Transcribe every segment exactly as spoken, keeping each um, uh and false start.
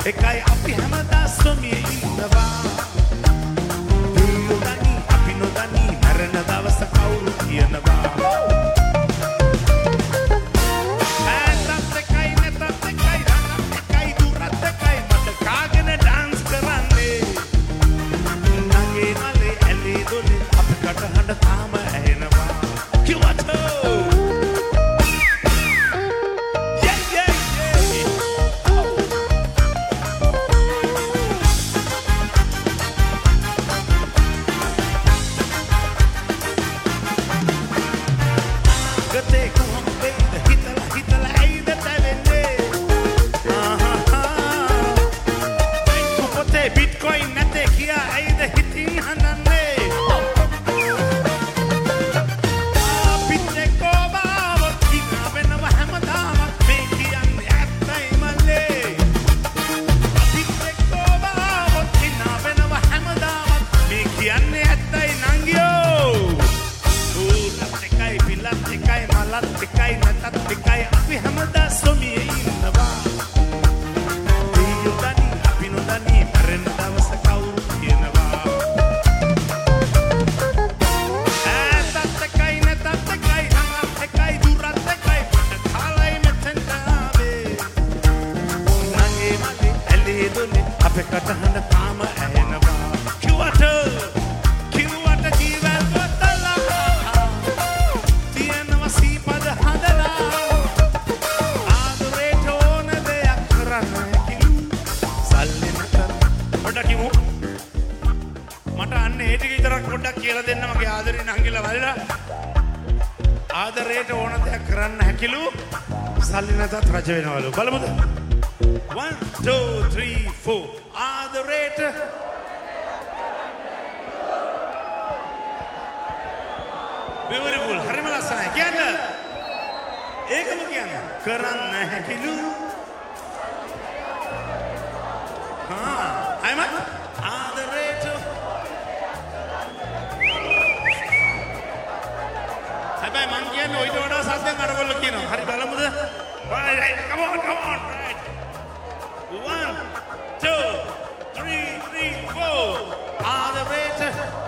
එකයි අපි හැමදා සොමියේ ඉන්නවා දුන්නනි අපි නොදනි මරණ දවස කවුරු කියනවා ආදරයට ඕන දෙයක් කරන්න හැකිලු සල්ලි නැතත් රජ වෙනවලු බලමුද one two three four ආදරයට beautiful හරිම ලස්සනයි කියන්න ඒකම කියන්න කරන්න හැකිලු හා අයම ආදරයට හැබැයි මං කියන්නේ ඔයිට වඩා සද්දෙන් අරගොල්ලෝ කියනවා. හරි බලමුද? right come on come on right. one two three three four ආදරේට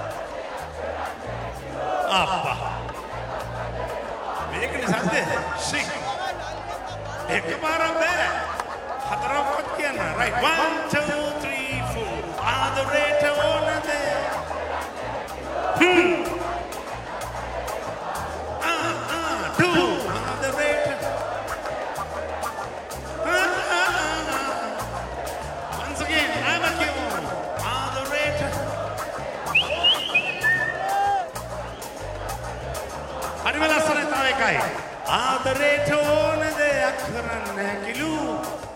අප්පා මේකනේ සද්දේ ශි එකපාරක් බෑ හතරක්වත් කියන්න right one two three four ආදරේට ඕනද hmm ආදරේට ඕන දෙයක් කරන්න හැකිලු